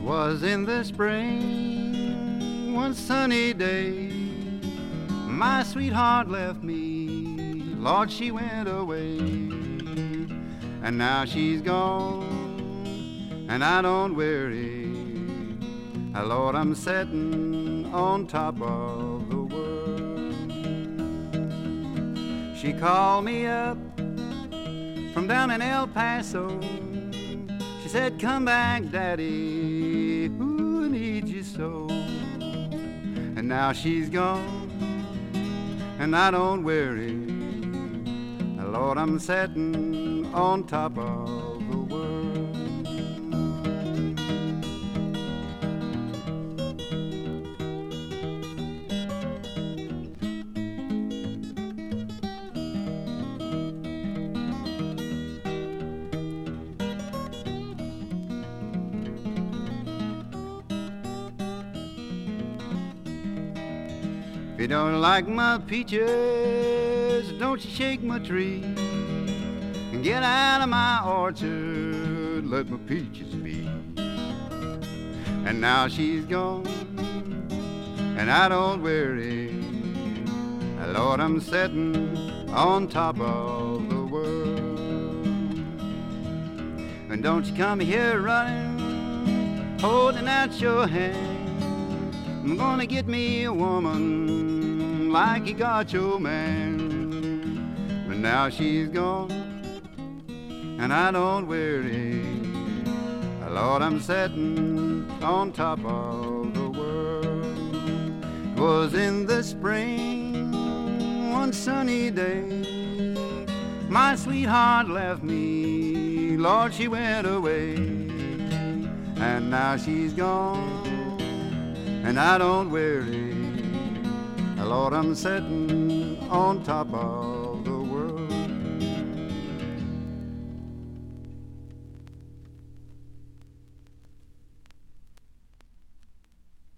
Was in the spring, one sunny day, my sweetheart left me, Lord, she went away. And now she's gone, and I don't worry, Lord, I'm sitting on top of the world. She called me up from down in El Paso. She said, come back, Daddy, ooh, I need you so. And now she's gone, and I don't worry, Lord, I'm sitting on top of the world. If you don't like my peaches, don't you shake my tree and get out of my orchard, let my peaches be. And now she's gone, and I don't worry, Lord, I'm sitting on top of the world. And don't you come here running, holding out your hand. I'm gonna get me a woman like you got your man. But now she's gone, and I don't worry, Lord, I'm sitting on top of the world. 'Twas in the spring, one sunny day, my sweetheart left me, Lord, she went away. And now she's gone, and I don't worry, Lord, I'm sitting on top of